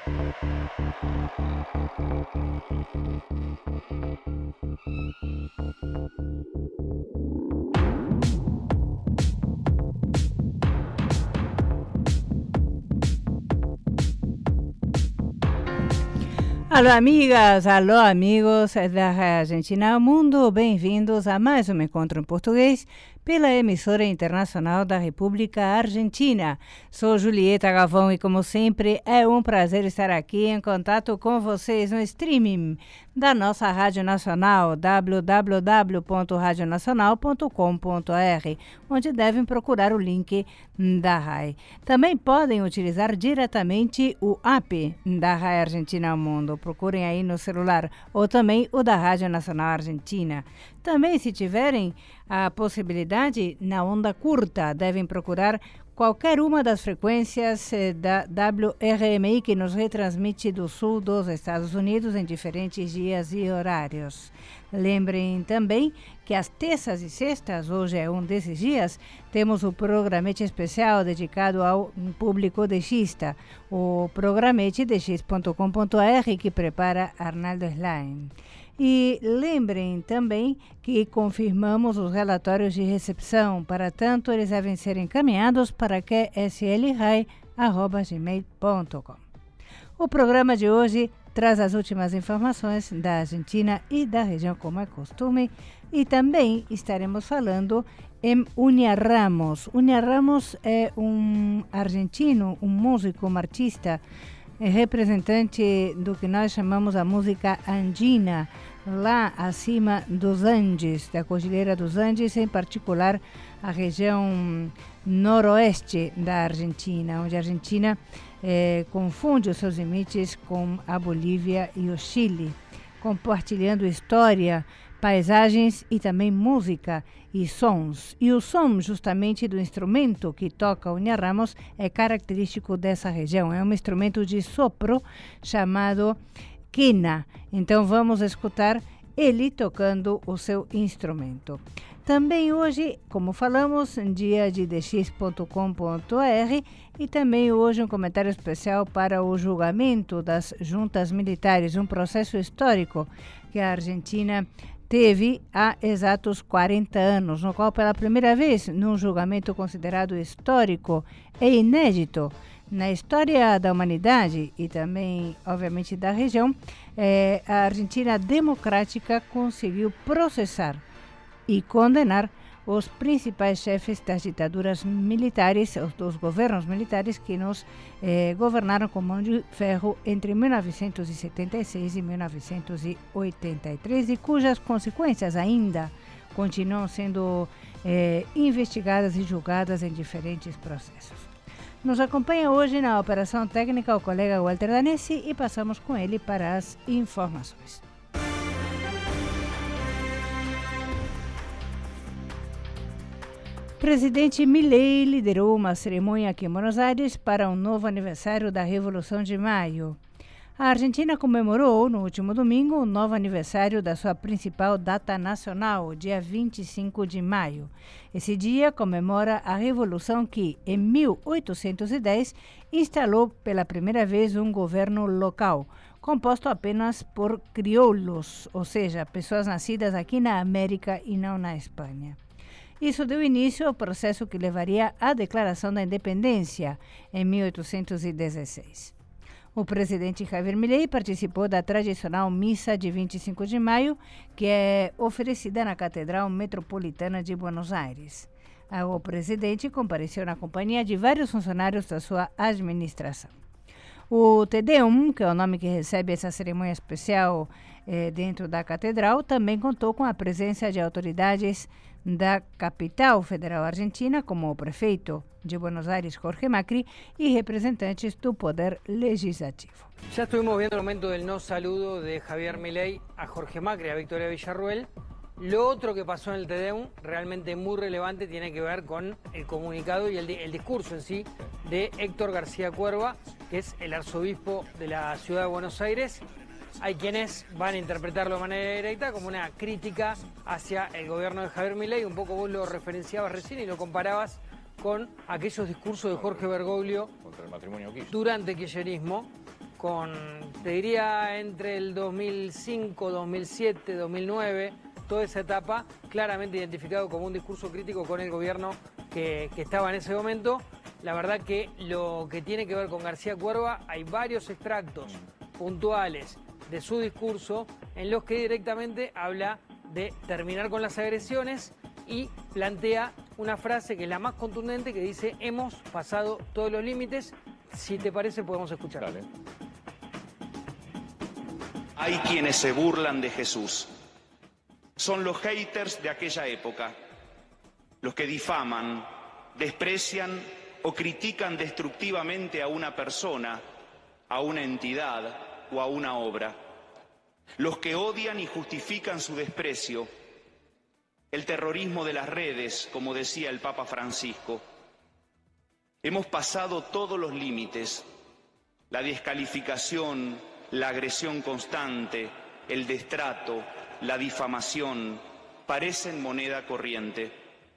Alô, amigas, alô, amigos da Argentina ao Mundo, bem-vindos a mais um encontro em português pela emissora internacional da República Argentina. Sou Julieta Galvão e, como sempre, é um prazer estar aqui em contato com vocês no streaming da nossa Rádio Nacional, www.radionacional.com.br, onde devem procurar o link da RAI. Também podem utilizar diretamente o app da RAI Argentina ao Mundo. Procurem aí no celular, ou também o da Rádio Nacional Argentina. Também, se tiverem a possibilidade, na onda curta, devem procurar qualquer uma das frequências da WRMI, que nos retransmite do sul dos Estados Unidos em diferentes dias e horários. Lembrem também que às terças e sextas, hoje é um desses dias, temos o programete especial dedicado ao público dexista, o programete dex.com.br, que prepara Arnaldo Slime. E lembrem também que confirmamos os relatórios de recepção, para tanto eles devem ser encaminhados para qslrai@gmail.com. O programa de hoje traz as últimas informações da Argentina e da região, como é costume, e também estaremos falando em Unia Ramos. Unia Ramos é um argentino, um músico, um artista, representante do que nós chamamos a música andina, lá acima dos Andes, da Cordilheira dos Andes, em particular a região noroeste da Argentina, onde a Argentina confunde os seus limites com a Bolívia e o Chile, compartilhando história, paisagens e também música e sons. E o som justamente do instrumento que toca Unia Ramos é característico dessa região. É um instrumento de sopro chamado quena. Então vamos escutar ele tocando o seu instrumento. Também hoje, como falamos, dia de dx.com.br, e também hoje um comentário especial para o julgamento das juntas militares, um processo histórico que a Argentina teve há exatos 40 anos, no qual pela primeira vez, num julgamento considerado histórico e inédito na história da humanidade e também, obviamente, da região, a Argentina democrática conseguiu processar e condenar os principais chefes das ditaduras militares, dos governos militares que nos governaram com mão de ferro entre 1976 e 1983 e cujas consequências ainda continuam sendo investigadas e julgadas em diferentes processos. Nos acompanha hoje na operação técnica o colega Walter Danesi e passamos com ele para as informações. Presidente Milei liderou uma cerimônia aqui em Buenos Aires para um novo aniversário da Revolução de Maio. A Argentina comemorou no último domingo o novo aniversário da sua principal data nacional, dia 25 de maio. Esse dia comemora a revolução que, em 1810, instalou pela primeira vez um governo local, composto apenas por crioulos, ou seja, pessoas nascidas aqui na América e não na Espanha. Isso deu início ao processo que levaria à Declaração da Independência, em 1816. O presidente Javier Milei participou da tradicional missa de 25 de maio, que é oferecida na Catedral Metropolitana de Buenos Aires. O presidente compareceu na companhia de vários funcionários da sua administração. O Te Deum, que é o nome que recebe essa cerimônia especial dentro da catedral, também contou com a presença de autoridades da capital federal argentina, como o prefeito de Buenos Aires, Jorge Macri, y representantes do Poder Legislativo. Ya estuvimos viendo el momento del no saludo de Javier Milei a Jorge Macri, a Victoria Villarruel. Lo otro que pasó en el Te Deum, realmente muy relevante, tiene que ver con el comunicado y el discurso en sí de Héctor García Cuerva, que es el arzobispo de la ciudad de Buenos Aires. Hay quienes van a interpretarlo de manera directa como una crítica hacia el gobierno de Javier Milei. Un poco vos lo referenciabas recién y lo comparabas con aquellos discursos de Jorge Bergoglio contra el matrimonio Kirchner durante el kirchnerismo, te diría, entre el 2005, 2007, 2009, toda esa etapa, claramente identificado como un discurso crítico con el gobierno que estaba en ese momento. La verdad que lo que tiene que ver con García Cuerva, hay varios extractos puntuales de su discurso en los que directamente habla de terminar con las agresiones y plantea una frase que es la más contundente, que dice: hemos pasado todos los límites. Si te parece, podemos escuchar. Dale. Hay quienes se burlan de Jesús. Son los haters de aquella época, los que difaman, desprecian o critican destructivamente a una persona, a una entidad o a una obra. Los que odian y justifican su desprecio. El terrorismo de las redes, como decía el Papa Francisco. Hemos pasado todos los límites. La descalificación, la agresión constante, el destrato, la difamación, parecen moneda corriente.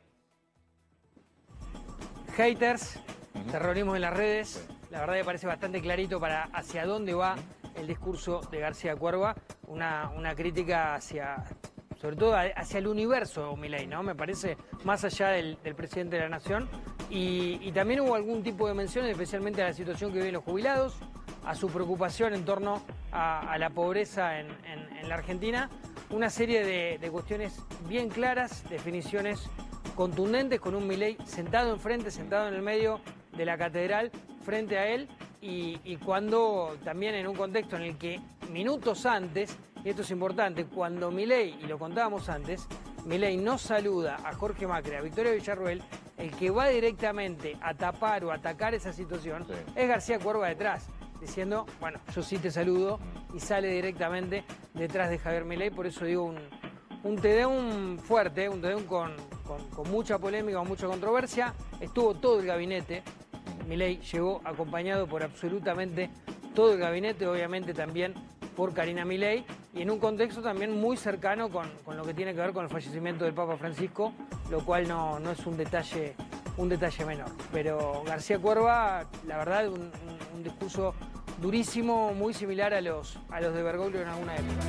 Haters, terrorismo en las redes, la verdad me parece bastante clarito para hacia dónde va el discurso de García Cuerva, una crítica hacia, sobre todo hacia el universo Milei, ¿no? Me parece, más allá del presidente de la Nación, y también hubo algún tipo de menciones, especialmente a la situación que viven los jubilados, a su preocupación en torno a la pobreza en la Argentina, una serie de cuestiones bien claras, definiciones contundentes, con un Milei sentado enfrente, sentado en el medio de la catedral, frente a él, y cuando también en un contexto en el que minutos antes, y esto es importante, cuando Milei, y lo contábamos antes, Milei no saluda a Jorge Macri, a Victoria Villarruel, el que va directamente a tapar o atacar esa situación es García Cuerva detrás, diciendo, bueno, yo sí te saludo, y sale directamente detrás de Javier Milei. Por eso digo, un Tedeum fuerte, un Tedeum con mucha polémica, con mucha controversia. Estuvo todo el gabinete, Milei llegó acompañado por absolutamente todo el gabinete, obviamente también por Karina Milei, y en un contexto también muy cercano con lo que tiene que ver con el fallecimiento del Papa Francisco, lo cual no es un detalle menor. Pero García Cuerva, la verdad, un discurso durísimo, muy similar a los de Bergoglio en alguna época.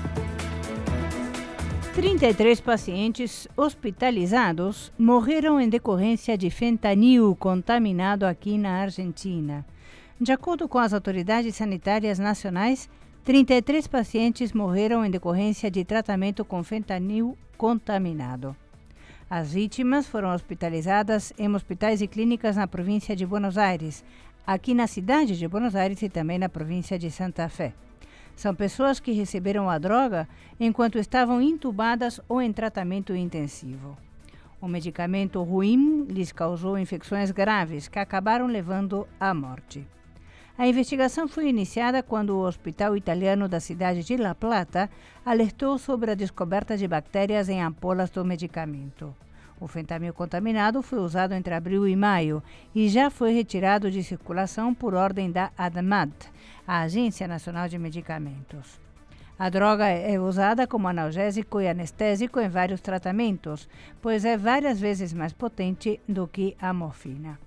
33 pacientes hospitalizados morreram em decorrência de fentanil contaminado aqui na Argentina. De acordo com as autoridades sanitárias nacionais, 33 pacientes morreram em decorrência de tratamento com fentanil contaminado. As vítimas foram hospitalizadas em hospitais e clínicas na província de Buenos Aires, aqui na cidade de Buenos Aires e também na província de Santa Fé. São pessoas que receberam a droga enquanto estavam intubadas ou em tratamento intensivo. O medicamento ruim lhes causou infecções graves que acabaram levando à morte. A investigação foi iniciada quando o hospital italiano da cidade de La Plata alertou sobre a descoberta de bactérias em ampolas do medicamento. O fentanil contaminado foi usado entre abril e maio e já foi retirado de circulação por ordem da ANMAT, a Agência Nacional de Medicamentos. A droga é usada como analgésico e anestésico em vários tratamentos, pois é várias vezes mais potente do que a morfina.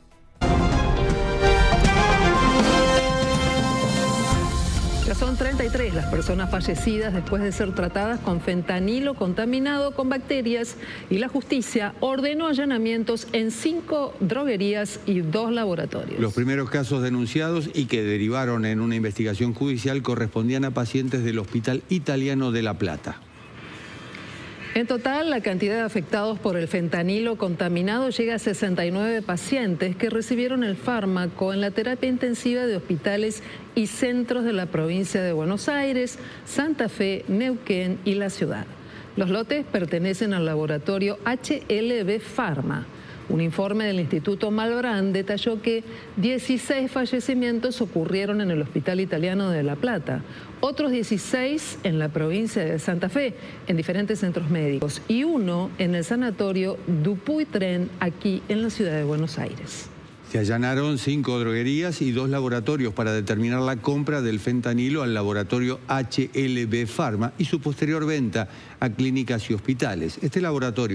Ya son 33 las personas fallecidas después de ser tratadas con fentanilo contaminado con bacterias, y la justicia ordenó allanamientos en 5 droguerías y 2 laboratorios. Los primeros casos denunciados y que derivaron en una investigación judicial correspondían a pacientes del Hospital Italiano de La Plata. En total, la cantidad de afectados por el fentanilo contaminado llega a 69 pacientes que recibieron el fármaco en la terapia intensiva de hospitales y centros de la provincia de Buenos Aires, Santa Fe, Neuquén y la ciudad. Los lotes pertenecen al laboratorio HLB Pharma. Un informe del Instituto Malbrán detalló que 16 fallecimientos ocurrieron en el Hospital Italiano de La Plata, otros 16 en la provincia de Santa Fe, en diferentes centros médicos, y 1 en el sanatorio Dupuy-Tren, aquí en la ciudad de Buenos Aires. Se allanaron 5 droguerías y 2 laboratorios para determinar la compra del fentanilo al laboratorio HLB Pharma y su posterior venta a clínicas y hospitales. Este laboratorio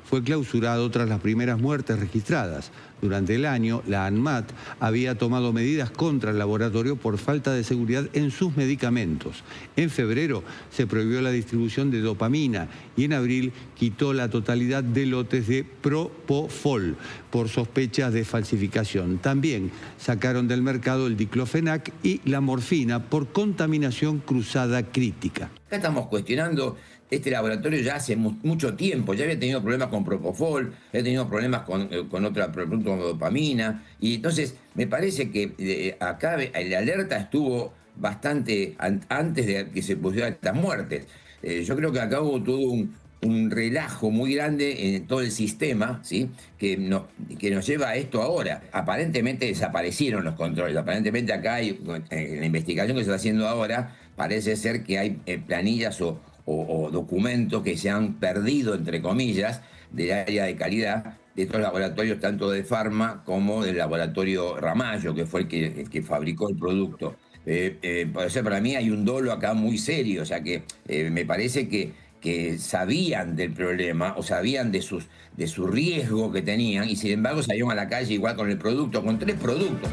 fue clausurado tras las primeras muertes registradas. Durante el año, la ANMAT había tomado medidas contra el laboratorio por falta de seguridad en sus medicamentos. En febrero se prohibió la distribución de dopamina y en abril quitó la totalidad de lotes de Propofol por sospechas de falsificación. También sacaron del mercado el diclofenac y la morfina por contaminación cruzada crítica. Acá estamos cuestionando este laboratorio ya hace mucho tiempo, ya había tenido problemas con Propofol, había tenido problemas con otro producto como dopamina, y entonces me parece que acá la alerta estuvo bastante antes de que se pusieran estas muertes. Yo creo que acá hubo todo un relajo muy grande en todo el sistema, ¿sí? que nos lleva a esto ahora. Aparentemente desaparecieron los controles, aparentemente acá hay, en la investigación que se está haciendo ahora, parece ser que hay planillas o documentos que se han perdido, entre comillas, del área de calidad de estos laboratorios, tanto de Pharma como del laboratorio Ramallo, que fue el que fabricó el producto. Por eso para mí hay un dolo acá muy serio, o sea que me parece que sabían del problema o sabían de su riesgo que tenían y sin embargo salieron a la calle igual con el producto, con 3 productos.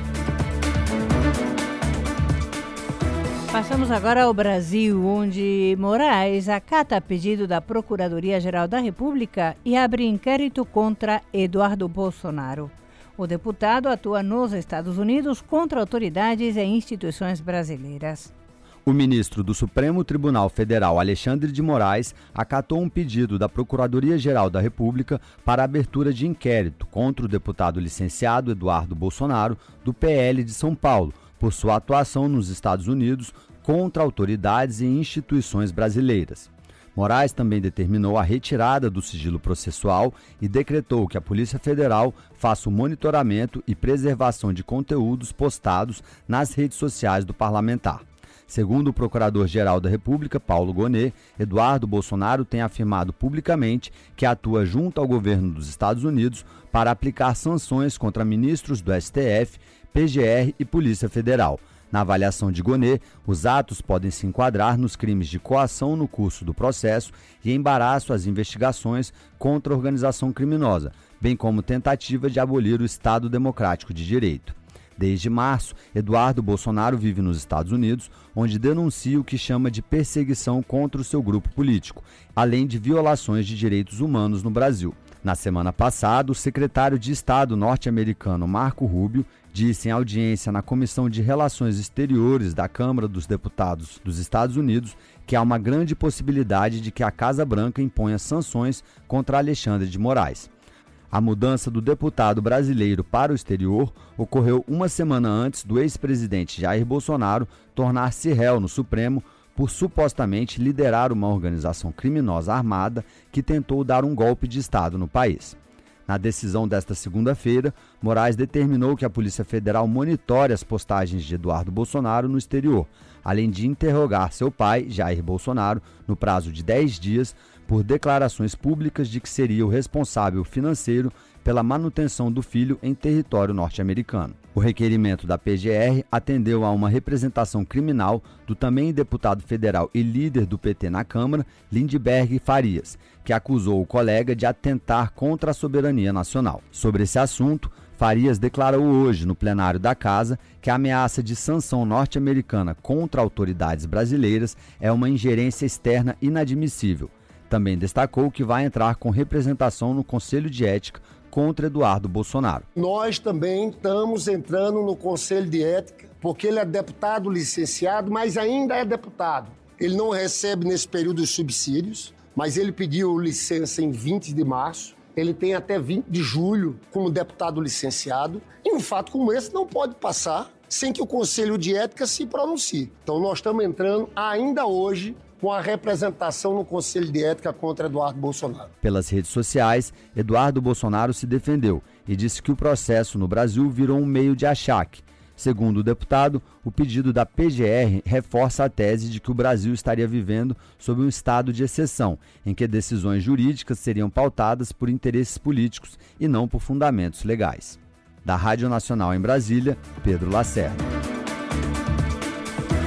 Passamos agora ao Brasil, onde Moraes acata pedido da Procuradoria-Geral da República e abre inquérito contra Eduardo Bolsonaro. O deputado atua nos Estados Unidos contra autoridades e instituições brasileiras. O ministro do Supremo Tribunal Federal, Alexandre de Moraes, acatou um pedido da Procuradoria-Geral da República para a abertura de inquérito contra o deputado licenciado Eduardo Bolsonaro, do PL de São Paulo, por sua atuação nos Estados Unidos contra autoridades e instituições brasileiras. Moraes também determinou a retirada do sigilo processual e decretou que a Polícia Federal faça o monitoramento e preservação de conteúdos postados nas redes sociais do parlamentar. Segundo o Procurador-Geral da República, Paulo Gonet, Eduardo Bolsonaro tem afirmado publicamente que atua junto ao governo dos Estados Unidos para aplicar sanções contra ministros do STF, PGR e Polícia Federal. Na avaliação de Gonet, os atos podem se enquadrar nos crimes de coação no curso do processo e embaraço às investigações contra a organização criminosa, bem como tentativa de abolir o Estado Democrático de Direito. Desde março, Eduardo Bolsonaro vive nos Estados Unidos, onde denuncia o que chama de perseguição contra o seu grupo político, além de violações de direitos humanos no Brasil. Na semana passada, o secretário de Estado norte-americano Marco Rubio disse em audiência na Comissão de Relações Exteriores da Câmara dos Deputados dos Estados Unidos que há uma grande possibilidade de que a Casa Branca imponha sanções contra Alexandre de Moraes. A mudança do deputado brasileiro para o exterior ocorreu uma semana antes do ex-presidente Jair Bolsonaro tornar-se réu no Supremo por supostamente liderar uma organização criminosa armada que tentou dar um golpe de Estado no país. Na decisão desta segunda-feira, Moraes determinou que a Polícia Federal monitore as postagens de Eduardo Bolsonaro no exterior, além de interrogar seu pai, Jair Bolsonaro, no prazo de 10 dias, por declarações públicas de que seria o responsável financeiro pela manutenção do filho em território norte-americano. O requerimento da PGR atendeu a uma representação criminal do também deputado federal e líder do PT na Câmara, Lindbergh Farias, que acusou o colega de atentar contra a soberania nacional. Sobre esse assunto, Farias declarou hoje no plenário da Casa que a ameaça de sanção norte-americana contra autoridades brasileiras é uma ingerência externa inadmissível. Também destacou que vai entrar com representação no Conselho de Ética contra Eduardo Bolsonaro. Nós também estamos entrando no Conselho de Ética, porque ele é deputado licenciado, mas ainda é deputado. Ele não recebe nesse período os subsídios, mas ele pediu licença em 20 de março. Ele tem até 20 de julho como deputado licenciado. E um fato como esse não pode passar sem que o Conselho de Ética se pronuncie. Então nós estamos entrando ainda hoje com a representação no Conselho de Ética contra Eduardo Bolsonaro. Pelas redes sociais, Eduardo Bolsonaro se defendeu e disse que o processo no Brasil virou um meio de achaque. Segundo o deputado, o pedido da PGR reforça a tese de que o Brasil estaria vivendo sob um estado de exceção, em que decisões jurídicas seriam pautadas por interesses políticos e não por fundamentos legais. Da Rádio Nacional em Brasília, Pedro Lacerda.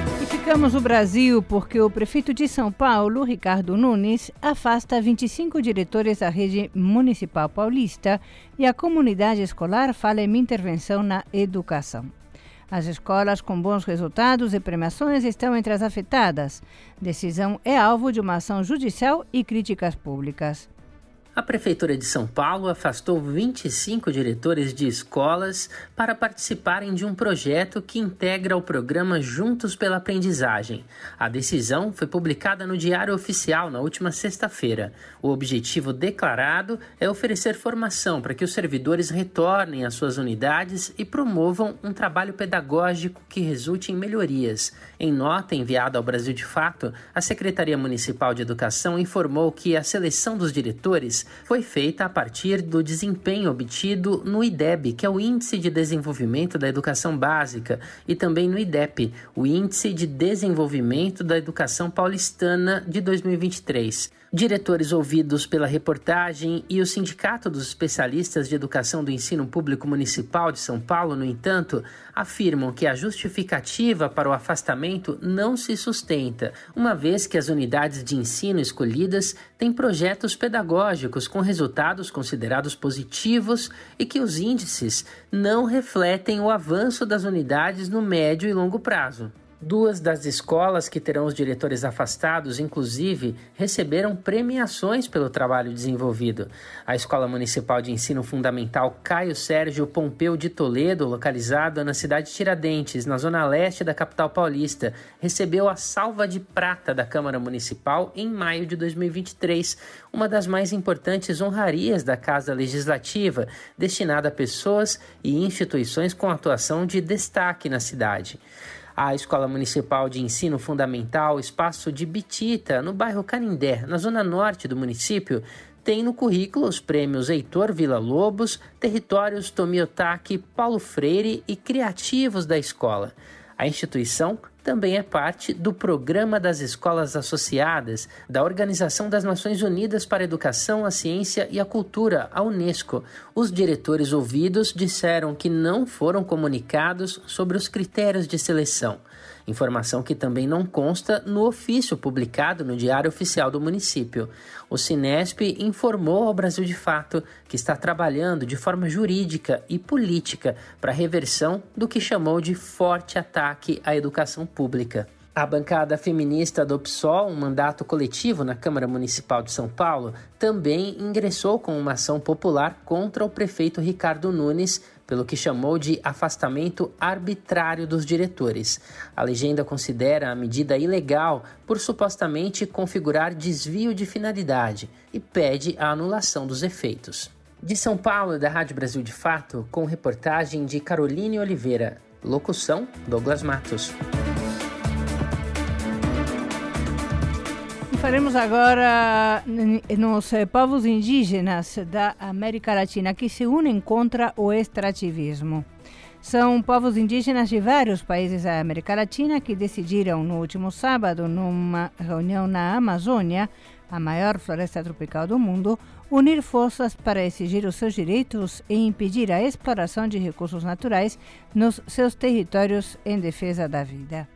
Criticamos o Brasil porque o prefeito de São Paulo, Ricardo Nunes, afasta 25 diretores da rede municipal paulista e a comunidade escolar fala em intervenção na educação. As escolas com bons resultados e premiações estão entre as afetadas. Decisão é alvo de uma ação judicial e críticas públicas. A Prefeitura de São Paulo afastou 25 diretores de escolas para participarem de um projeto que integra o programa Juntos pela Aprendizagem. A decisão foi publicada no Diário Oficial na última sexta-feira. O objetivo declarado é oferecer formação para que os servidores retornem às suas unidades e promovam um trabalho pedagógico que resulte em melhorias. Em nota enviada ao Brasil de Fato, a Secretaria Municipal de Educação informou que a seleção dos diretores foi feita a partir do desempenho obtido no IDEB, que é o Índice de Desenvolvimento da Educação Básica, e também no IDEP, o Índice de Desenvolvimento da Educação Paulistana de 2023. Diretores ouvidos pela reportagem e o Sindicato dos Especialistas de Educação do Ensino Público Municipal de São Paulo, no entanto, afirmam que a justificativa para o afastamento não se sustenta, uma vez que as unidades de ensino escolhidas têm projetos pedagógicos com resultados considerados positivos e que os índices não refletem o avanço das unidades no médio e longo prazo. 2 das escolas que terão os diretores afastados, inclusive, receberam premiações pelo trabalho desenvolvido. A Escola Municipal de Ensino Fundamental Caio Sérgio Pompeu de Toledo, localizada na cidade de Tiradentes, na zona leste da capital paulista, recebeu a Salva de Prata da Câmara Municipal em maio de 2023, uma das mais importantes honrarias da Casa Legislativa, destinada a pessoas e instituições com atuação de destaque na cidade. A Escola Municipal de Ensino Fundamental Espaço de Bitita, no bairro Canindé, na zona norte do município, tem no currículo os prêmios Heitor Villa-Lobos, Territórios Tomiotaki, Paulo Freire e Criativos da escola. A instituição também é parte do Programa das Escolas Associadas da Organização das Nações Unidas para a Educação, a Ciência e a Cultura, a Unesco. Os diretores ouvidos disseram que não foram comunicados sobre os critérios de seleção. Informação que também não consta no ofício publicado no Diário Oficial do município. O Cinesp informou ao Brasil de Fato que está trabalhando de forma jurídica e política para a reversão do que chamou de forte ataque à educação pública. A bancada feminista do PSOL, um mandato coletivo na Câmara Municipal de São Paulo, também ingressou com uma ação popular contra o prefeito Ricardo Nunes, pelo que chamou de afastamento arbitrário dos diretores. A legenda considera a medida ilegal por supostamente configurar desvio de finalidade e pede a anulação dos efeitos. De São Paulo, da Rádio Brasil de Fato, com reportagem de Caroline Oliveira. Locução, Douglas Matos. Faremos agora nos povos indígenas da América Latina que se unem contra o extrativismo. São povos indígenas de vários países da América Latina que decidiram no último sábado, numa reunião na Amazônia, a maior floresta tropical do mundo, unir forças para exigir os seus direitos e impedir a exploração de recursos naturais nos seus territórios em defesa da vida.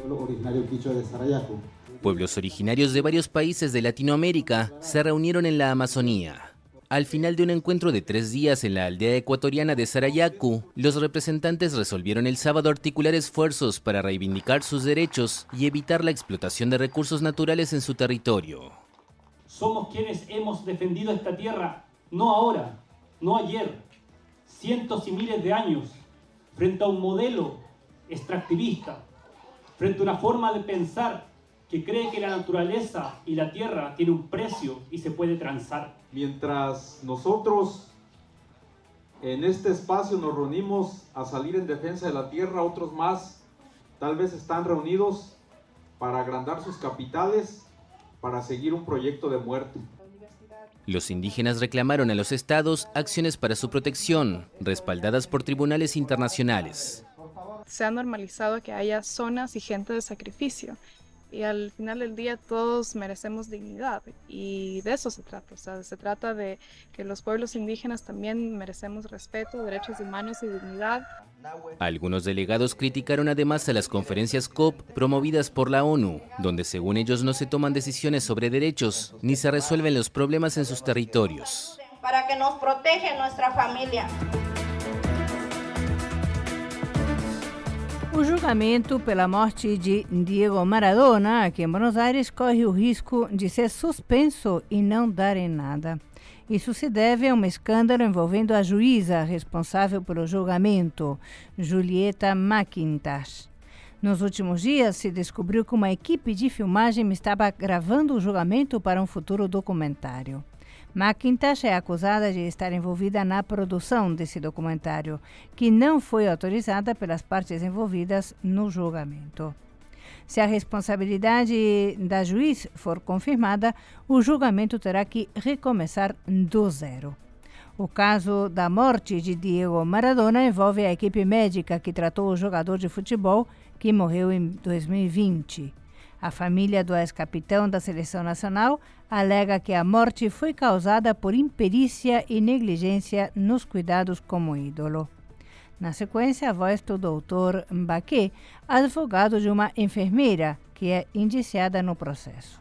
Pueblos originarios de varios países de Latinoamérica se reunieron en la Amazonía. Al final de un encuentro de 3 días en la aldea ecuatoriana de Sarayaku, los representantes resolvieron el sábado articular esfuerzos para reivindicar sus derechos y evitar la explotación de recursos naturales en su territorio. Somos quienes hemos defendido esta tierra, no ahora, no ayer, cientos y miles de años, frente a un modelo extractivista, frente a una forma de pensar que cree que la naturaleza y la tierra tienen un precio y se puede transar. Mientras nosotros en este espacio nos reunimos a salir en defensa de la tierra, otros más tal vez están reunidos para agrandar sus capitales, para seguir un proyecto de muerte. Los indígenas reclamaron a los estados acciones para su protección, respaldadas por tribunales internacionales. Se ha normalizado que haya zonas y gente de sacrificio. y al final del día todos merecemos dignidad y de eso se trata. O sea, se trata de que los pueblos indígenas también merecemos respeto, derechos humanos y dignidad. Algunos delegados criticaron además a las conferencias COP promovidas por la ONU, donde según ellos no se toman decisiones sobre derechos ni se resuelven los problemas en sus territorios. Para que nos proteja nuestra familia. O julgamento pela morte de Diego Maradona, aqui em Buenos Aires, corre o risco de ser suspenso e não dar em nada. Isso se deve a um escândalo envolvendo a juíza responsável pelo julgamento, Julieta McIntosh. Nos últimos dias, se descobriu que uma equipe de filmagem estava gravando o julgamento para um futuro documentário. McIntosh é acusada de estar envolvida na produção desse documentário, que não foi autorizada pelas partes envolvidas no julgamento. Se a responsabilidade da juiz for confirmada, o julgamento terá que recomeçar do zero. O caso da morte de Diego Maradona envolve a equipe médica que tratou o jogador de futebol que morreu em 2020. A família do ex-capitão da seleção nacional alega que a morte foi causada por imperícia e negligência nos cuidados como ídolo. Na sequência, a voz do Dr. Mbaké, advogado de uma enfermeira que é indiciada no processo.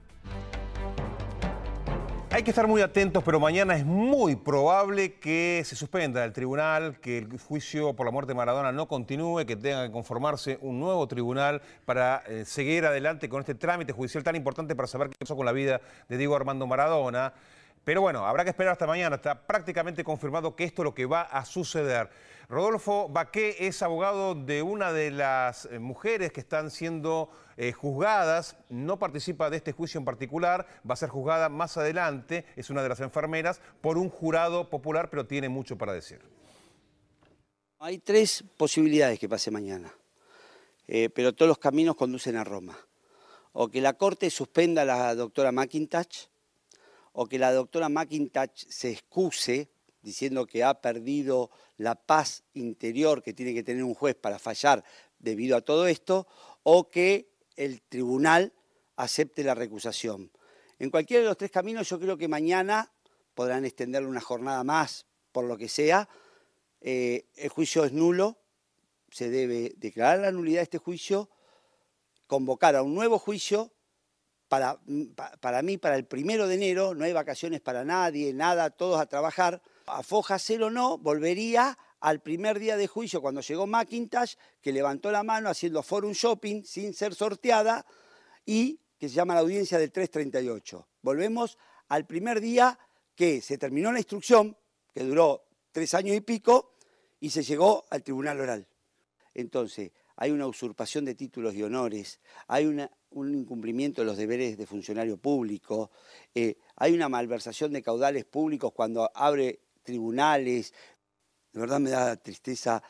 Hay que estar muy atentos, pero mañana es muy probable que se suspenda el tribunal, que el juicio por la muerte de Maradona no continúe, que tenga que conformarse un nuevo tribunal para seguir adelante con este trámite judicial tan importante para saber qué pasó con la vida de Diego Armando Maradona. Pero bueno, habrá que esperar hasta mañana. Está prácticamente confirmado que esto es lo que va a suceder. Rodolfo Baqué es abogado de una de las mujeres que están siendo juzgadas. No participa de este juicio en particular, va a ser juzgada más adelante. Es una de las enfermeras por un jurado popular, pero tiene mucho para decir. Hay tres posibilidades que pase mañana, pero todos los caminos conducen a Roma. O que la Corte suspenda a la doctora McIntosh, o que la doctora McIntosh se excuse diciendo que ha perdido la paz interior que tiene que tener un juez para fallar debido a todo esto, o que el tribunal acepte la recusación. En cualquiera de los tres caminos yo creo que mañana podrán extenderle una jornada más, por lo que sea. El juicio es nulo, se debe declarar la nulidad de este juicio, convocar a un nuevo juicio. Para mí, para el 1 de enero, no hay vacaciones para nadie, nada, todos a trabajar. A foja cero no, volvería al primer día de juicio cuando llegó McIntosh, que levantó la mano haciendo forum shopping sin ser sorteada y que se llama la audiencia del 338. Volvemos al primer día que se terminó la instrucción, que duró 3 años y pico, y se llegó al tribunal oral. Entonces, hay una usurpación de títulos y honores, hay un incumplimiento de los deberes de funcionario público, hay una malversación de caudales públicos cuando abre tribunales. De verdad me da tristeza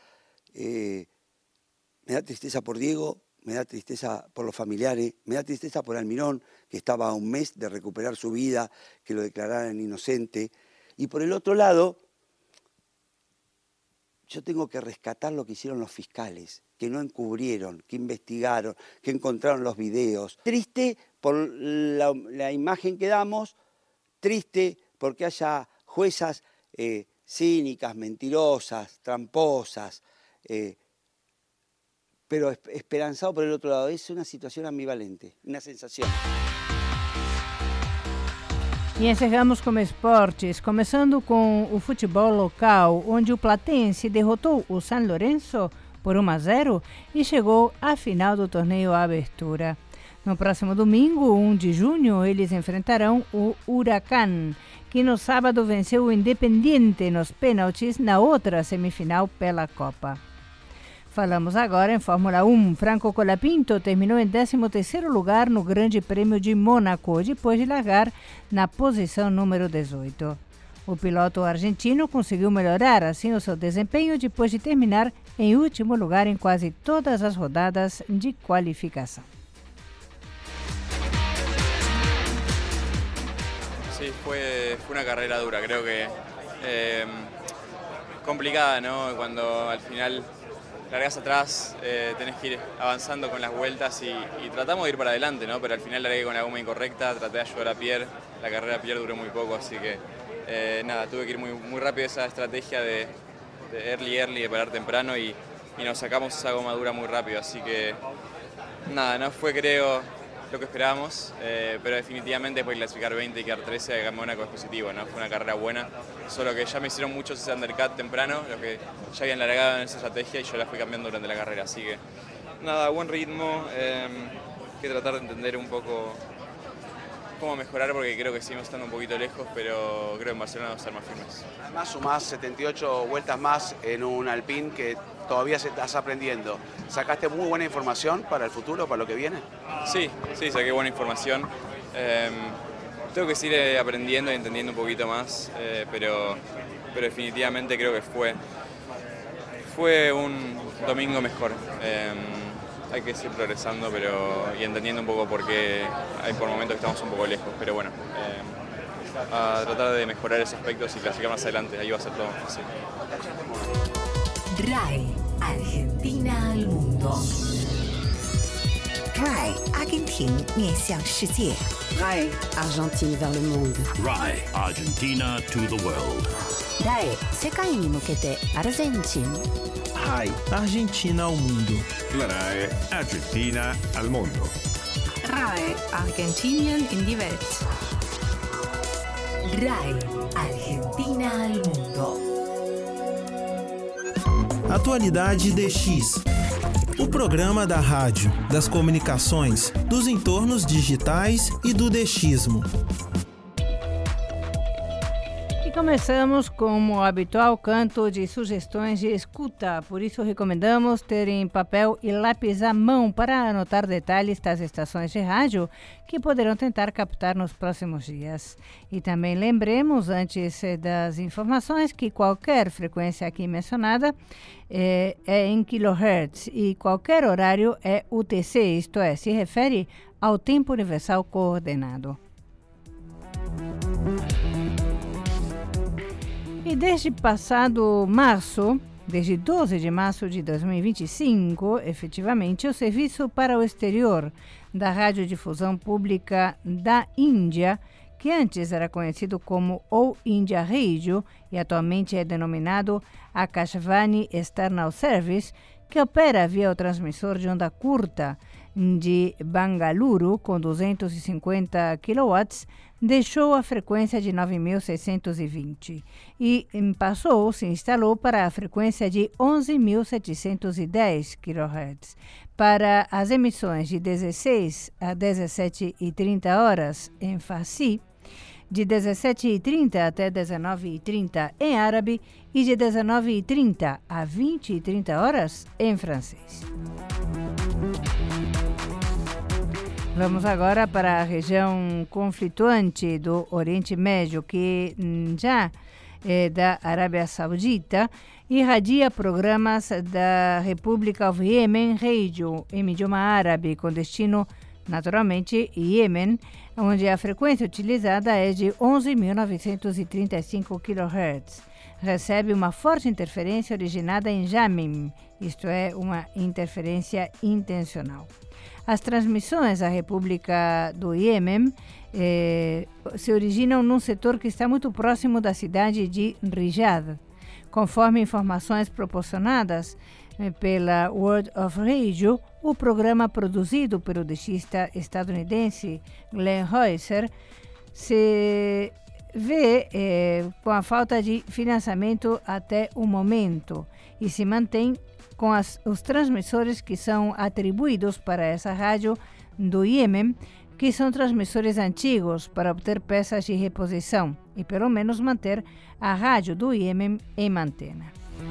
por Diego, me da tristeza por los familiares, me da tristeza por Almirón, que estaba a un mes de recuperar su vida, que lo declararan inocente. Y por el otro lado, yo tengo que rescatar lo que hicieron los fiscales, que no encubrieron, que investigaron, que encontraron los videos. Triste por la imagen que damos, triste porque haya juezas cínicas, mentirosas, tramposas, pero esperanzado por el otro lado. Es una situación ambivalente, una sensación. E encerramos com esportes, começando com o futebol local, onde o Platense derrotou o San Lorenzo por 1-0 e chegou à final do torneio Abertura. No próximo domingo, 1 de junho, eles enfrentarão o Huracán, que no sábado venceu o Independiente nos pênaltis na outra semifinal pela Copa. Falamos agora em Fórmula 1. Franco Colapinto terminou em 13º lugar no Grande Prêmio de Mônaco, depois de largar na posição número 18. O piloto argentino conseguiu melhorar assim o seu desempenho depois de terminar em último lugar em quase todas as rodadas de qualificação. Sí, fue una carrera dura, creo que complicada, ¿no? Cuando al final largás atrás, tenés que ir avanzando con las vueltas y tratamos de ir para adelante, ¿no? Pero al final largué con la goma incorrecta, traté de ayudar a Pierre, la carrera de Pierre duró muy poco, así que tuve que ir muy rápido esa estrategia de early, de parar temprano y nos sacamos esa goma dura muy rápido, así que no fue, creo, lo que esperábamos, pero definitivamente después de clasificar 20 y quedar 13 a Mónaco es positivo, ¿no? Fue una carrera buena, solo que ya me hicieron muchos ese undercut temprano, los que ya habían largado en esa estrategia y yo la fui cambiando durante la carrera, así que buen ritmo, que tratar de entender un poco cómo mejorar porque creo que seguimos estando un poquito lejos, pero creo que en Barcelona vamos a estar más firmes. Además sumás 78 vueltas más en un Alpine que todavía se estás aprendiendo. ¿Sacaste muy buena información para el futuro, para lo que viene? Sí, saqué buena información. Tengo que seguir aprendiendo y entendiendo un poquito más, pero definitivamente creo que fue un domingo mejor. Hay que seguir progresando y entendiendo un poco por qué hay por momentos que estamos un poco lejos, pero bueno, a tratar de mejorar esos aspectos y clasificar más adelante, ahí va a ser todo más fácil. RAI, Argentina al mundo. RAI, Argentina 面向世界。RAI, Argentine vers le monde. RAI, Argentina to the world. RAI, 世界に向けてアルゼンチン。 RAI, Argentina ao mundo. RAI, Argentina al mundo. RAI, Argentinien in die Welt. RAI, Argentina al mundo. Atualidade DX. O programa da rádio, das comunicações, dos entornos digitais e do DXismo. E começamos com o habitual canto de sugestões de escuta. Por isso recomendamos terem papel e lápis à mão para anotar detalhes das estações de rádio que poderão tentar captar nos próximos dias. E também lembremos, antes das informações, que qualquer frequência aqui mencionada é em kHz e qualquer horário é UTC, isto é, se refere ao tempo universal coordenado. E desde passado março, desde 12 de março de 2025, efetivamente, o Serviço para o Exterior da Radiodifusão Pública da Índia, que antes era conhecido como All India Radio e atualmente é denominado Akashvani External Service, que opera via o transmissor de onda curta de Bangalore com 250 kW, deixou a frequência de 9.620 e se instalou para a frequência de 11.710 kHz. Para as emissões de 16 a 17h30 horas em Farsi, de 17h30 até 19h30 em árabe e de 19h30 a 20h30 horas em francês. Vamos agora para a região conflituante do Oriente Médio, que já é da Arábia Saudita, irradia programas da República of Yemen Radio em idioma árabe, com destino, naturalmente, Iêmen, onde a frequência utilizada é de 11.935 kHz. Recebe uma forte interferência originada em Jamim, isto é, uma interferência intencional. As transmissões à República do Iêmen se originam num setor que está muito próximo da cidade de Riyadh. Conforme informações proporcionadas pela World of Radio, o programa produzido pelo dexista estadunidense Glenn Hoyser se vê com a falta de financiamento até o momento e se mantém com os transmissores que são atribuídos para essa rádio do Iêmen, que são transmissores antigos para obter peças de reposição e pelo menos manter a rádio do Iêmen em antena.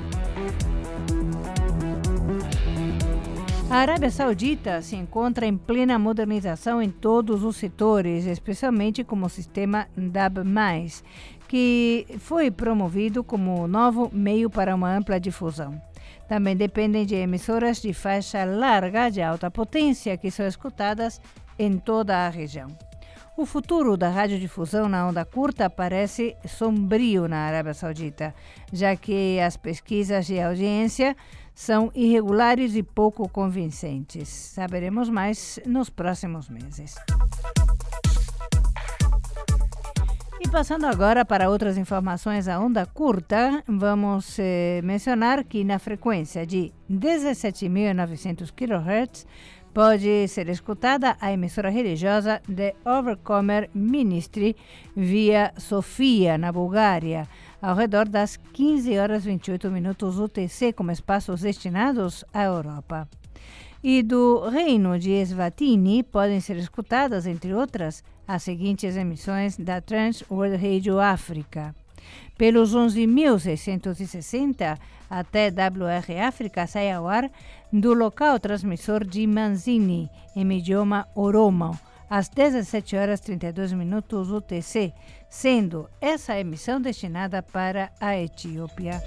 A Arábia Saudita se encontra em plena modernização em todos os setores, especialmente como o sistema DAB+, que foi promovido como novo meio para uma ampla difusão. Também dependem de emissoras de faixa larga de alta potência que são escutadas em toda a região. O futuro da radiodifusão na onda curta parece sombrio na Arábia Saudita, já que as pesquisas de audiência são irregulares e pouco convincentes. Saberemos mais nos próximos meses. E passando agora para outras informações à onda curta, vamos mencionar que na frequência de 17.900 kHz pode ser escutada a emissora religiosa The Overcomer Ministry via Sofia, na Bulgária, ao redor das 15 horas 28 minutos UTC, como espaços destinados à Europa. E do Reino de Eswatini podem ser escutadas, entre outras, as seguintes emissões da Trans World Radio África. Pelos 11.660, até WR África sai ao ar do local transmissor de Manzini, em idioma Oromo, às 17 horas 32 minutos UTC, sendo essa emissão destinada para a Etiópia.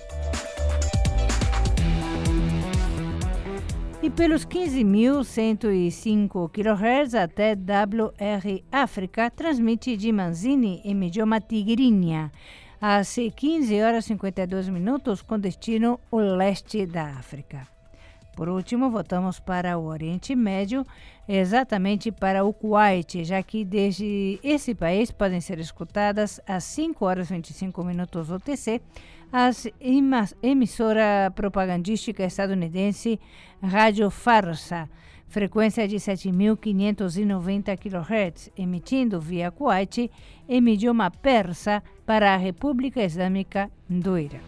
E pelos 15.105 kHz até WR África, transmite de Manzini em idioma tigrinha, às 15 horas 52 minutos, com destino ao leste da África. Por último, voltamos para o Oriente Médio, exatamente para o Kuwait, já que desde esse país podem ser escutadas às 5 horas 25 minutos UTC, as emissora propagandística estadunidense Rádio Farsa, frequência de 7.590 kHz, emitindo via Kuwait em idioma persa para a República Islâmica do Irã.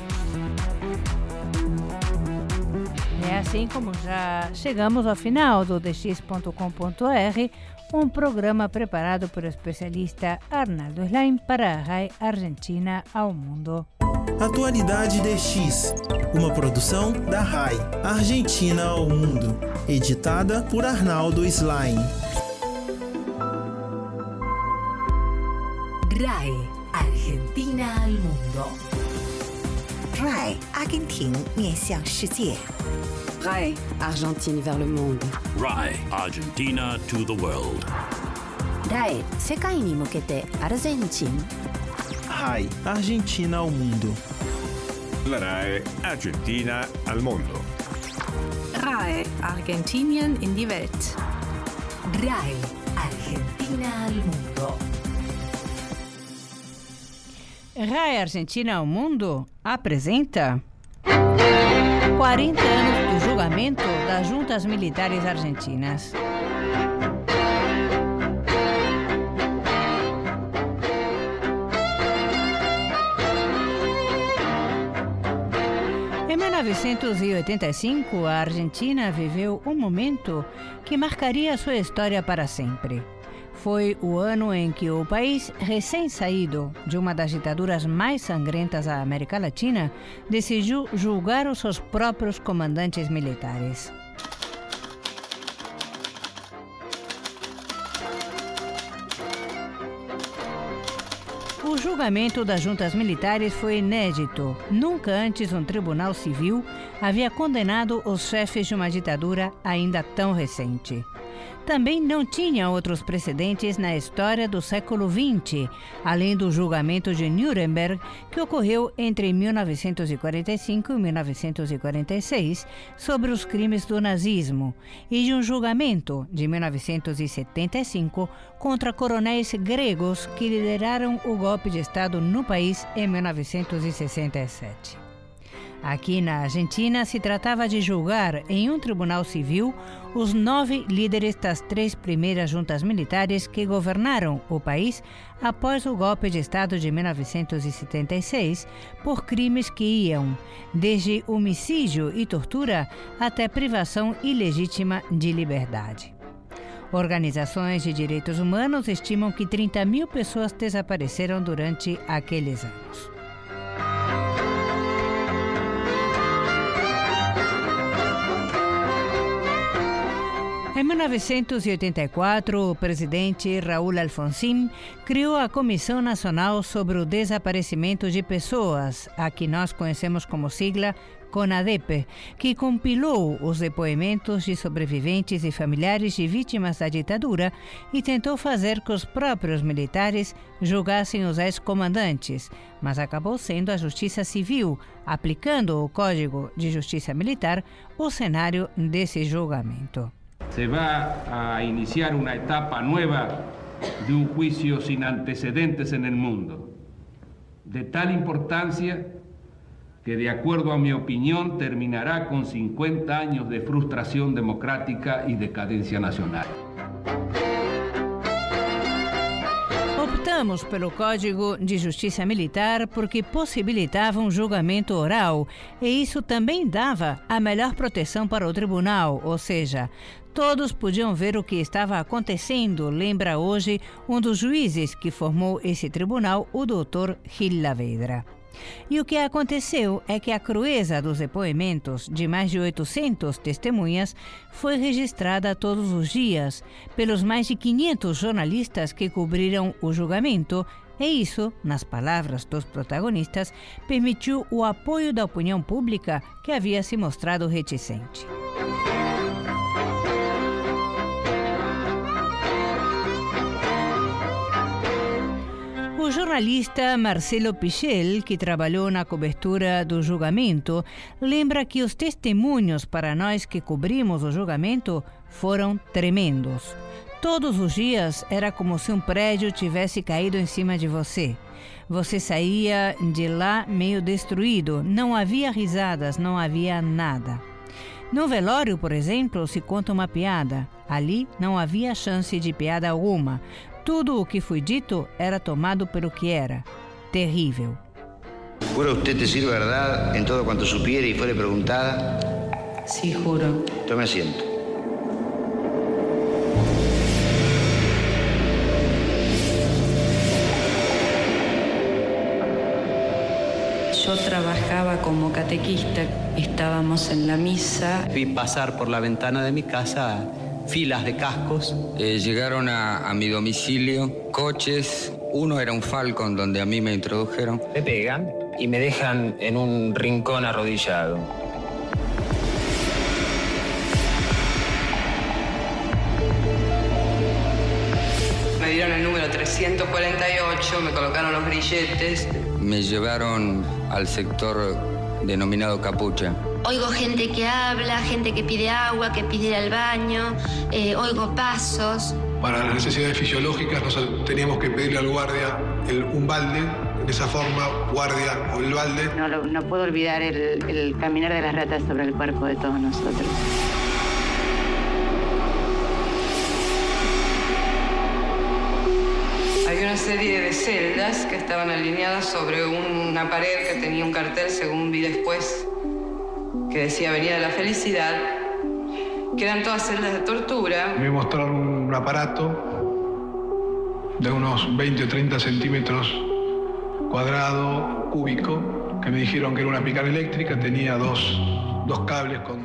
É assim como já chegamos ao final do dx.com.br, um programa preparado por especialista Arnaldo Slaim para a RAI Argentina ao Mundo. Atualidade DX, uma produção da RAI Argentina ao Mundo, editada por Arnaldo Slaim. RAI Argentina al Mundo. RAI Argentina 面向世界。RAI Argentine vers le monde. RAI Argentina to the world. RAI 世界に向けてアルゼンチン。 RAI Argentina ao Mundo. La RAI Argentina al mondo. RAI Argentinien in die Welt. RAI Argentina al Mundo. RAI Argentina ao Mundo apresenta 40 anos do julgamento das juntas militares argentinas. Em 1985, a Argentina viveu um momento que marcaria sua história para sempre. Foi o ano em que o país, recém-saído de uma das ditaduras mais sangrentas da América Latina, decidiu julgar os seus próprios comandantes militares. O julgamento das juntas militares foi inédito. Nunca antes um tribunal civil havia condenado os chefes de uma ditadura ainda tão recente. Também não tinha outros precedentes na história do século XX, além do julgamento de Nuremberg, que ocorreu entre 1945 e 1946, sobre os crimes do nazismo, e de um julgamento de 1975 contra coronéis gregos que lideraram o golpe de Estado no país em 1967. Aqui na Argentina, se tratava de julgar em um tribunal civil os 9 líderes das 3 primeiras juntas militares que governaram o país após o golpe de Estado de 1976, por crimes que iam desde homicídio e tortura até privação ilegítima de liberdade. Organizações de direitos humanos estimam que 30.000 pessoas desapareceram durante aqueles anos. Em 1984, o presidente Raúl Alfonsín criou a Comissão Nacional sobre o Desaparecimento de Pessoas, a que nós conhecemos como sigla CONADEP, que compilou os depoimentos de sobreviventes e familiares de vítimas da ditadura e tentou fazer que os próprios militares julgassem os ex-comandantes, mas acabou sendo a Justiça Civil, aplicando o Código de Justiça Militar, o cenário desse julgamento. Se va a iniciar una etapa nueva de un juicio sin antecedentes en el mundo, de tal importancia que, de acuerdo a mi opinión, terminará con 50 años de frustración democrática y decadencia nacional. Optamos pelo Código de Justiça Militar porque possibilitava um julgamento oral e isso também dava a melhor proteção para o tribunal, ou seja, todos podiam ver o que estava acontecendo, lembra hoje um dos juízes que formou esse tribunal, o Dr. Gil Lavedra. E o que aconteceu é que a crueza dos depoimentos de mais de 800 testemunhas foi registrada todos os dias pelos mais de 500 jornalistas que cobriram o julgamento, e isso, nas palavras dos protagonistas, permitiu o apoio da opinião pública que havia se mostrado reticente. O jornalista Marcelo Pichel, que trabalhou na cobertura do julgamento, lembra que os testemunhos para nós que cobrimos o julgamento foram tremendos. Todos os dias era como se um prédio tivesse caído em cima de você. Você saía de lá meio destruído, não havia risadas, não havia nada. No velório, por exemplo, se conta uma piada. Ali não havia chance de piada alguma. Tudo o que foi dito era tomado pelo que era. Terrível. ¿Jura usted decir verdad en todo cuanto supiere y fuere preguntada? Sí, juro. Tome asiento. Yo trabajaba como catequista, estábamos en la misa. Vi pasar por la ventana de mi casa filas de cascos. Llegaron a mi domicilio coches, uno era un Falcon donde a mí me introdujeron. Me pegan y me dejan en un rincón arrodillado. Me dieron el número 348, me colocaron los grilletes. Me llevaron al sector denominado Capucha. Oigo gente que habla, gente que pide agua, que pide ir al baño, oigo pasos. Para las necesidades fisiológicas teníamos que pedirle al guardia un balde, de esa forma, guardia o el balde. No puedo olvidar el caminar de las ratas sobre el cuerpo de todos nosotros. Había una serie de celdas que estaban alineadas sobre una pared que tenía un cartel, según vi después, que decía Avenida de la Felicidad, que eran todas celdas de tortura. Me mostraron un aparato de unos 20 o 30 centímetros cuadrado, cúbico, que me dijeron que era una picana eléctrica, tenía dos cables con...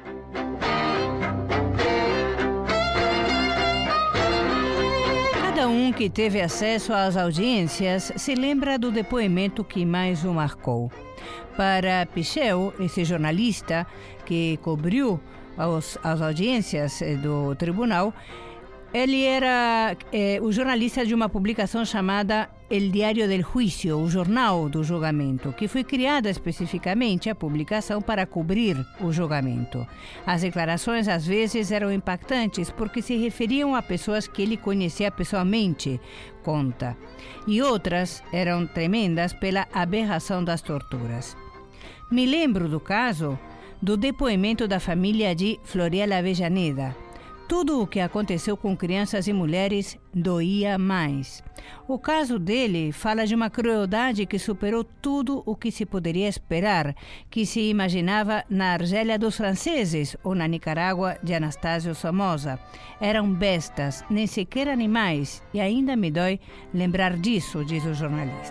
Cada um que teve acesso às audiências se lembra do depoimento que mais o marcou. Para Pichel, esse jornalista que cobriu as audiências do tribunal, ele era o jornalista de uma publicação chamada El Diário del Juicio, o Jornal do Julgamento, que foi criada especificamente a publicação para cobrir o julgamento. As declarações às vezes eram impactantes porque se referiam a pessoas que ele conhecia pessoalmente, conta, e outras eram tremendas pela aberração das torturas. Me lembro do caso do depoimento da família de Floriela Avellaneda. Tudo o que aconteceu com crianças e mulheres doía mais. O caso dele fala de uma crueldade que superou tudo o que se poderia esperar, que se imaginava na Argélia dos franceses ou na Nicarágua de Anastácio Somoza. Eram bestas, nem sequer animais, e ainda me dói lembrar disso, diz o jornalista.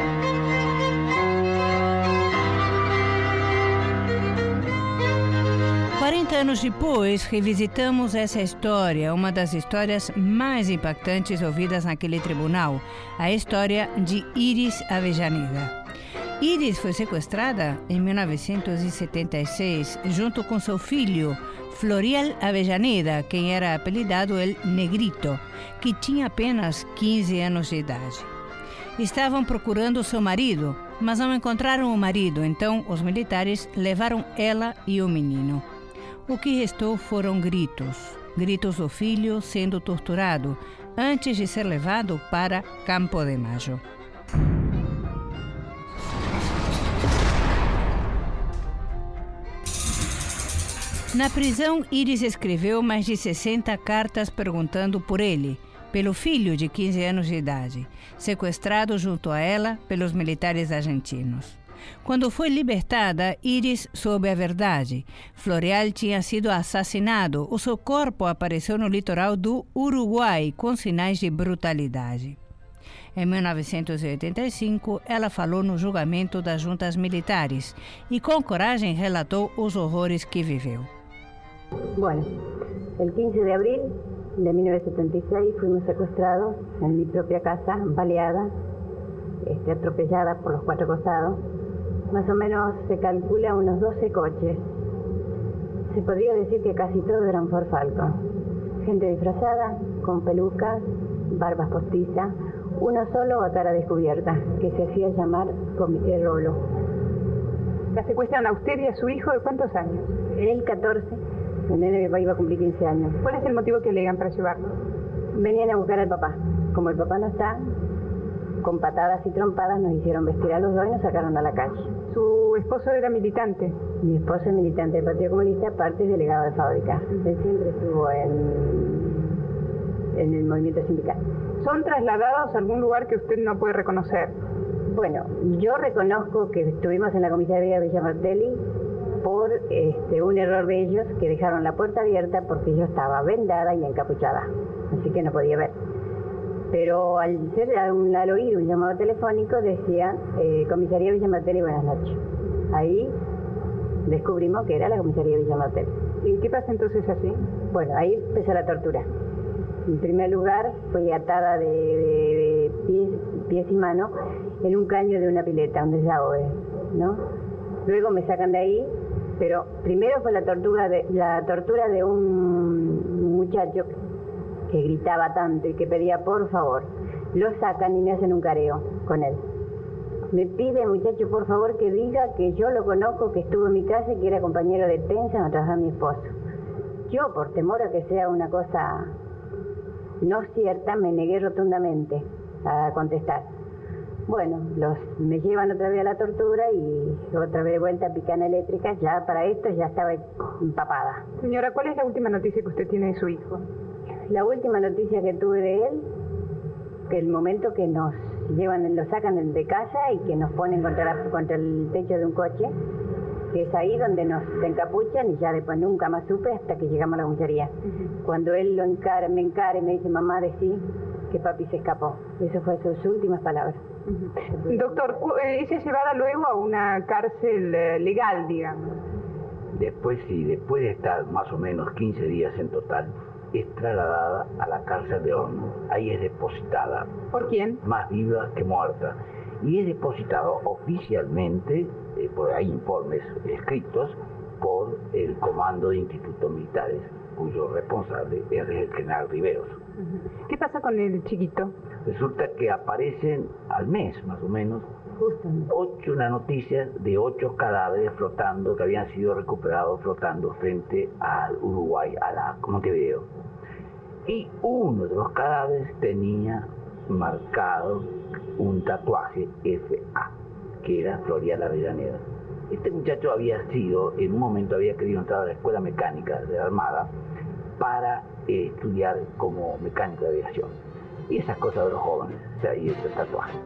Anos depois, revisitamos essa história, uma das histórias mais impactantes ouvidas naquele tribunal, a história de Iris Avellaneda. Iris foi sequestrada em 1976 junto com seu filho, Florial Avellaneda, quem era apelidado El Negrito, que tinha apenas 15 anos de idade. Estavam procurando seu marido, mas não encontraram o marido, então os militares levaram ela e o menino. O que restou foram gritos do filho sendo torturado antes de ser levado para Campo de Mayo. Na prisão, Iris escreveu mais de 60 cartas perguntando por ele, pelo filho de 15 anos de idade, sequestrado junto a ela pelos militares argentinos. Quando foi libertada, Iris soube a verdade. Florial tinha sido assassinado. O seu corpo apareceu no litoral do Uruguai com sinais de brutalidade. Em 1985, ela falou no julgamento das juntas militares e com coragem relatou os horrores que viveu. Bueno, el 15 de abril de 1976 fuimos secuestrados en mi propia casa, baleada, atropellada por los 4 costados. Más o menos se calcula unos 12 coches. Se podría decir que casi todos eran Ford Falcon. Gente disfrazada, con pelucas, barbas postizas, uno solo a cara descubierta, que se hacía llamar Comité Rolo. ¿La secuestran a usted y a su hijo de cuántos años? Él 14, el nene iba a cumplir 15 años. ¿Cuál es el motivo que alegan para llevarlo? Venían a buscar al papá. Como el papá no está, con patadas y trompadas nos hicieron vestir a los dos y nos sacaron a la calle. ¿Su esposo era militante? Mi esposo es militante del Partido Comunista, aparte es delegado de fábrica. Él siempre estuvo en el movimiento sindical. ¿Son trasladados a algún lugar que usted no puede reconocer? Bueno, yo reconozco que estuvimos en la comisaría de Villa Martelli por un error de ellos que dejaron la puerta abierta porque yo estaba vendada y encapuchada, así que no podía ver. Pero al oír un llamado telefónico decía, comisaría Villa Martelli, buenas noches. Ahí descubrimos que era la comisaría Villa Martelli. ¿Y qué pasa entonces así? Bueno, ahí empezó la tortura. En primer lugar, fui atada de pies y manos en un caño de una pileta donde se ahogué, ¿no? Luego me sacan de ahí, pero primero fue la tortura de un muchacho que gritaba tanto y que pedía por favor. Lo sacan y me hacen un careo con él. Me pide el muchacho por favor que diga que yo lo conozco, que estuvo en mi casa y que era compañero de Tensa donde trabajaba mi esposo. Yo, por temor a que sea una cosa no cierta, me negué rotundamente a contestar. Bueno, me llevan otra vez a la tortura y otra vez de vuelta a picana eléctrica. Ya para esto ya estaba empapada. Señora, ¿cuál es la última noticia que usted tiene de su hijo? La última noticia que tuve de él, que el momento que nos llevan, lo sacan de casa y que nos ponen contra el techo de un coche, que es ahí donde nos encapuchan y ya después nunca más supe hasta que llegamos a la comisaría. Cuando él me encara y me dice, mamá, decí que papi se escapó. Eso fue sus últimas palabras. Doctor, ella es llevada luego a una cárcel legal, digamos. Después de estar más o menos 15 días en total, es trasladada a la cárcel de Horno. Ahí es depositada. ¿Por quién? Más viva que muerta. Y es depositado oficialmente, por ahí informes escritos, por el Comando de Institutos Militares, cuyo responsable es el general Riveros. ¿Qué pasa con el chiquito? Resulta que aparecen al mes, más o menos, una noticia de 8 cadáveres flotando, que habían sido recuperados flotando frente al Uruguay, a Montevideo. Y uno de los cadáveres tenía marcado un tatuaje FA, que era Florial Avellaneda. Este muchacho en un momento había querido entrar a la Escuela Mecánica de la Armada para estudiar como mecánico de aviación. Y esas cosas de los jóvenes, o sea, y ese tatuaje.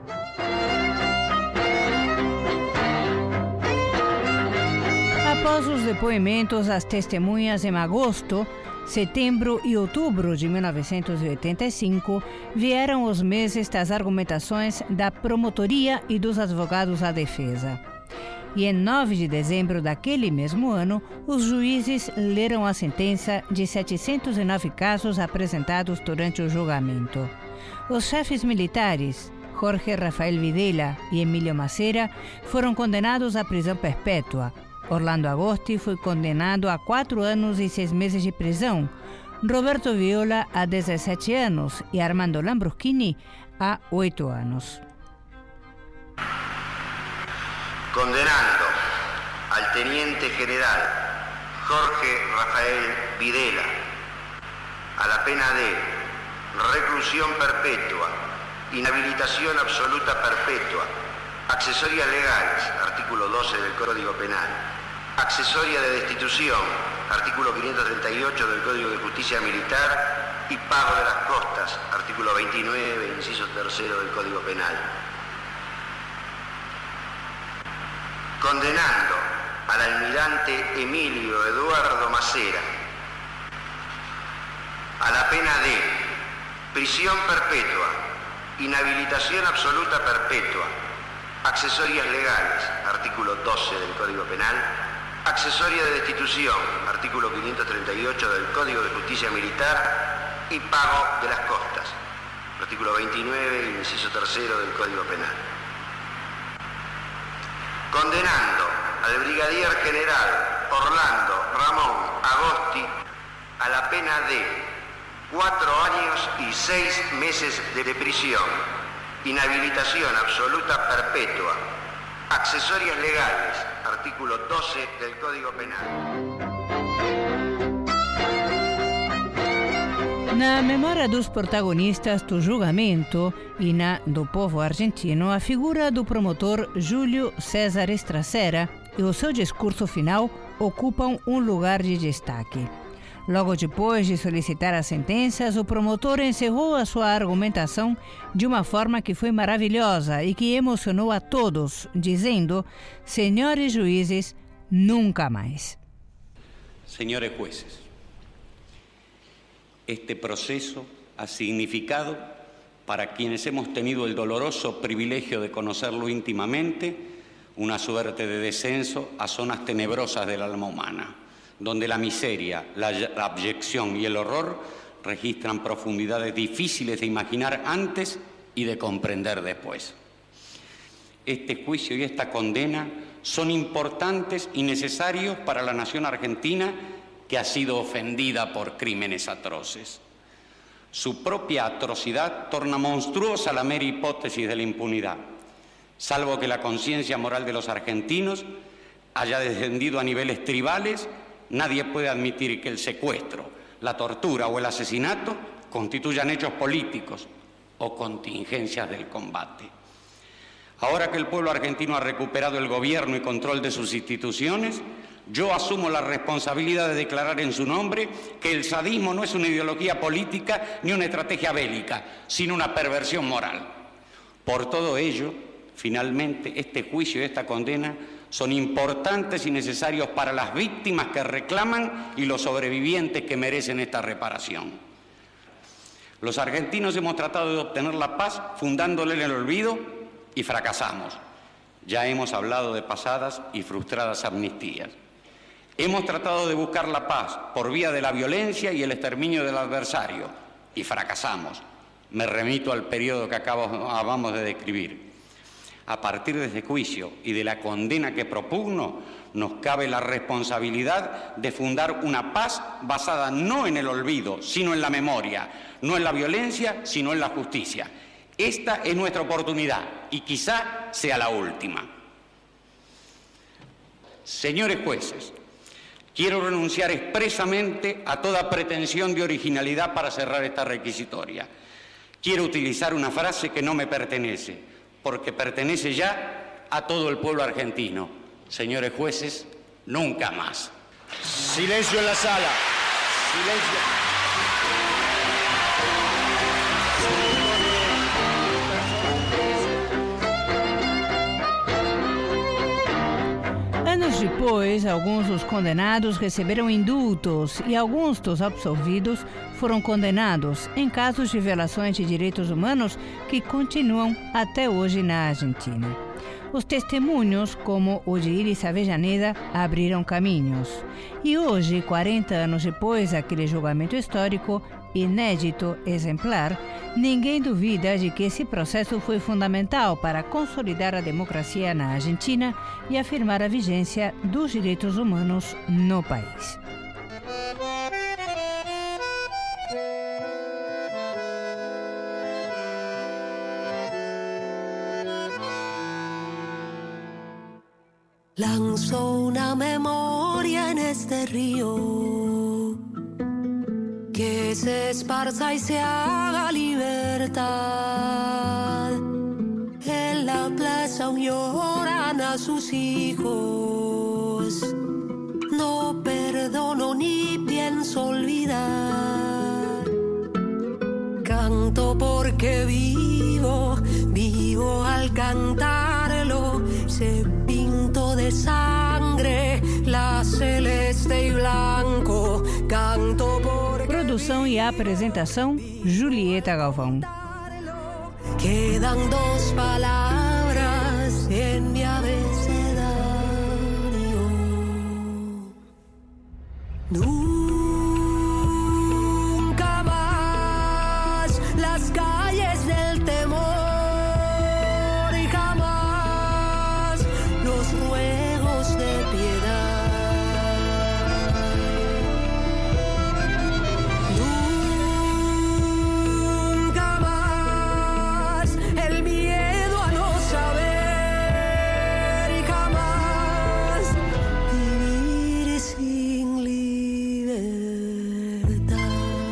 Após os depoimentos, as testemunhas em agosto, setembro e outubro de 1985, vieram os meses das argumentações da promotoria e dos advogados da defesa. E em 9 de dezembro daquele mesmo ano, os juízes leram a sentença de 709 casos apresentados durante o julgamento. Os chefes militares, Jorge Rafael Videla e Emílio Maceira foram condenados à prisão perpétua. Orlando Agosti foi condenado a 4 anos e 6 meses de prisão. Roberto Viola a 17 anos e Armando Lambruschini a 8 anos. Condenando al teniente general Jorge Rafael Videla a la pena de reclusión perpetua, inhabilitación absoluta perpetua, accesorias legales, artículo 12 del Código Penal, accesoria de destitución, artículo 538 del Código de Justicia Militar, y pago de las costas, artículo 29, inciso 3 del Código Penal. Condenando al almirante Emilio Eduardo Maceira a la pena de prisión perpetua, inhabilitación absoluta perpetua, accesorias legales, artículo 12 del Código Penal, accesoria de destitución, artículo 538 del Código de Justicia Militar, y pago de las costas, artículo 29, inciso 3 del Código Penal. Condenando al brigadier general Orlando Ramón Agosti a la pena de 4 años y 6 meses de prisión, inhabilitación absoluta perpetua, accesorias legales, artículo 12 del Código Penal. Na memória dos protagonistas do julgamento e na do povo argentino, a figura do promotor Júlio César Estracera e o seu discurso final ocupam um lugar de destaque. Logo depois de solicitar as sentenças, o promotor encerrou a sua argumentação de uma forma que foi maravilhosa e que emocionou a todos, dizendo: "Senhores juízes, nunca mais". Señores jueces, este proceso ha significado, para quienes hemos tenido el doloroso privilegio de conocerlo íntimamente, una suerte de descenso a zonas tenebrosas del alma humana, donde la miseria, la abyección y el horror registran profundidades difíciles de imaginar antes y de comprender después. Este juicio y esta condena son importantes y necesarios para la nación argentina, que ha sido ofendida por crímenes atroces. Su propia atrocidad torna monstruosa la mera hipótesis de la impunidad, salvo que la conciencia moral de los argentinos haya descendido a niveles tribales. Nadie puede admitir que el secuestro, la tortura o el asesinato constituyan hechos políticos o contingencias del combate. Ahora que el pueblo argentino ha recuperado el gobierno y control de sus instituciones, yo asumo la responsabilidad de declarar en su nombre que el sadismo no es una ideología política ni una estrategia bélica, sino una perversión moral. Por todo ello, finalmente, este juicio y esta condena son importantes y necesarios para las víctimas que reclaman y los sobrevivientes que merecen esta reparación. Los argentinos hemos tratado de obtener la paz fundándole en el olvido y fracasamos. Ya hemos hablado de pasadas y frustradas amnistías. Hemos tratado de buscar la paz por vía de la violencia y el exterminio del adversario y fracasamos. Me remito al periodo que acabamos de describir. A partir de este juicio y de la condena que propugno, nos cabe la responsabilidad de fundar una paz basada no en el olvido, sino en la memoria, no en la violencia, sino en la justicia. Esta es nuestra oportunidad y quizá sea la última. Señores jueces, quiero renunciar expresamente a toda pretensión de originalidad para cerrar esta requisitoria. Quiero utilizar una frase que no me pertenece, porque pertenece ya a todo el pueblo argentino. Señores jueces, nunca más. Silencio en la sala. Silencio. Anos depois, alguns dos condenados receberam indultos e alguns dos absolvidos foram condenados em casos de violações de direitos humanos que continuam até hoje na Argentina. Os testemunhos, como o de Iris Avellaneda, abriram caminhos. E hoje, 40 anos depois daquele julgamento histórico, inédito, exemplar, Ninguém duvida de que esse processo foi fundamental para consolidar a democracia na Argentina e afirmar a vigência dos direitos humanos no país. Lanzo una memoria en este río, que se esparza y se haga libertad. En la plaza lloran a sus hijos, no perdono ni pienso olvidar. Canto porque vivo, vivo al cantarlo, se pinto de sangre la celeste y blanco, canto por... Produção e apresentação, Julieta Galvão. Quedan dos palabras en mi abecedario. Nunca más las calles del temor y jamás los ruegos de piedad. Nunca más el miedo a no saber y jamás vivir sin libertad.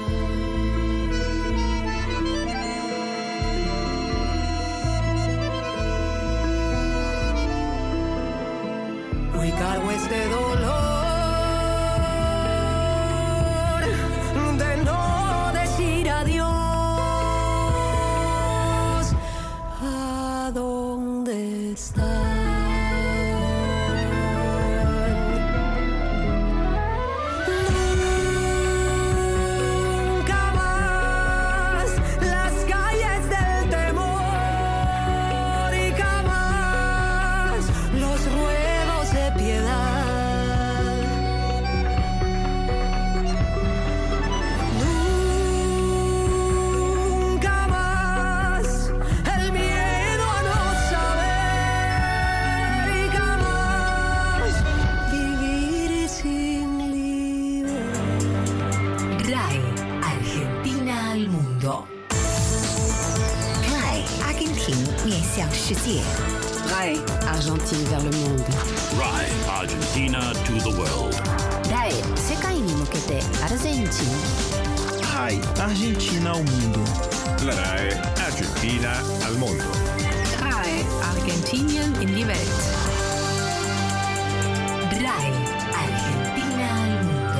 Hoy cargo este dolor de no decir adiós. ¿A dónde están? Nunca más las calles del temor y jamás los ruegos de piedad. Nunca más el miedo a no saber y jamás vivir sin libertad. RAI, Argentina al mundo. RAI, Argentina 面向世界。 RAI, Argentine vers le monde. RAI, Argentina to the world. RAI, 世界に向けてアルゼンチン。 RAI, Argentina ao mundo. La RAI Argentina al mondo. RAI, Argentinien in die Welt. RAI, Argentina al mundo.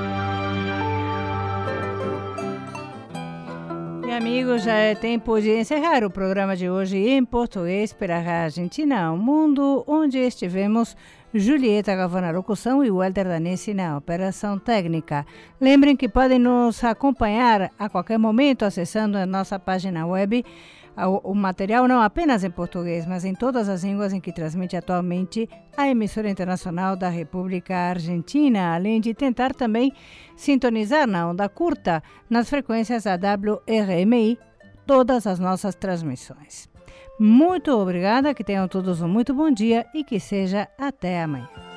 E amigos, já é tempo de encerrar o programa de hoje em português para a Argentina ao mundo, onde estivemos Julieta Galvão na locução e Walter Danesi na operação técnica. Lembrem que podem nos acompanhar a qualquer momento acessando a nossa página web, o material não apenas em português, mas em todas as línguas em que transmite atualmente a emissora internacional da República Argentina, além de tentar também sintonizar na onda curta nas frequências da WRMI todas as nossas transmissões. Muito obrigada, que tenham todos um muito bom dia e que seja até amanhã.